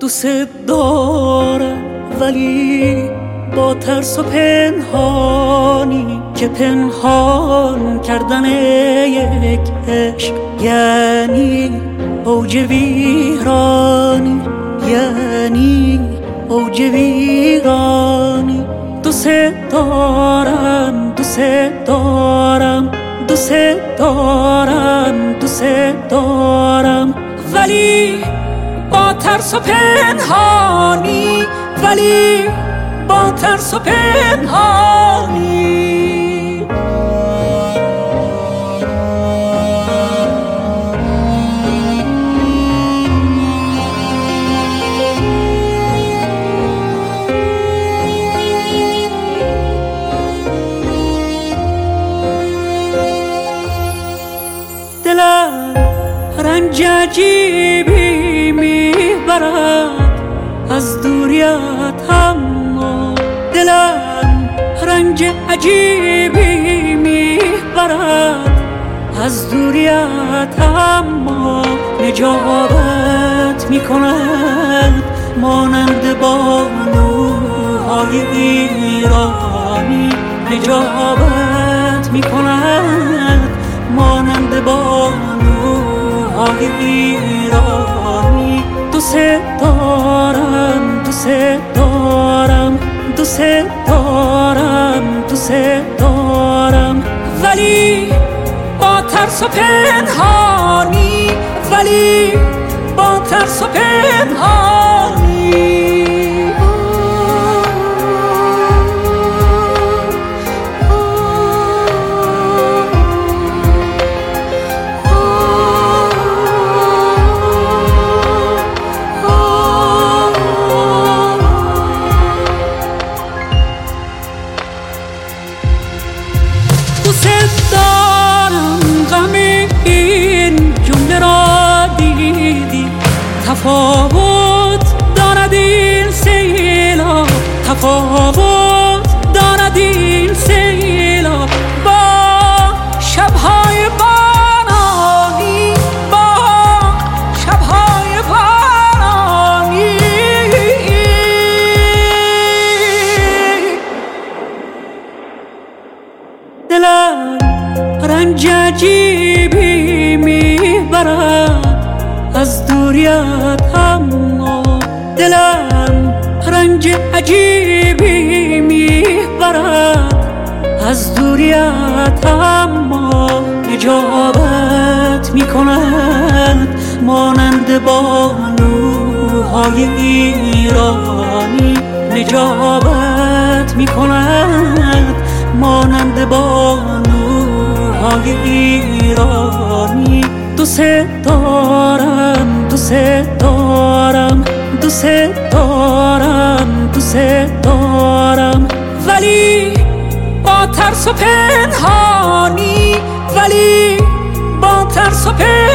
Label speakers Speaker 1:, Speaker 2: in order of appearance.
Speaker 1: دوست دارم ولی با ترس و پنهانی که پنهان کردن یک عشق یعنی اوج ویرانی، یعنی اوج ویرانی. دوست دارم، دوست دارم، دوست دارم، دوست دارم ولی با ترس و پنهانی، ولی با ترس و پنهانی. دلم رنج عجیبی میبرد از دوریت، اما دلم رنج عجیبی میبرد از دوریت، اما نجابت میکند مانند بانوهای ایرانی، نجابت میکند مانند بانوهای ایرانی. دوست دارم، دوست دارم، دوست دارم، دوست دارم ولی با ترس و پنهانی، ولی با ترس و پنهانی. دوست دارم غم این جمله را دیدی، تفاوت دارد این سیلا، تفاوت دارد این سیلا با شبهای بارانی، با شبهای بارانی. دلم رنج عجیبی میبرد از دوریت، اما دلم رنج عجیبی میبرد از دوریت، اما نجابت میکند مانند بانوهای ایرانی، نجابت میکند مانند بانوهای ایرانی. دوست دارم، دوست دارم، دوست دارم، دوست دارم ولی با ترس و پنهانی، ولی با ترس و پنهانی.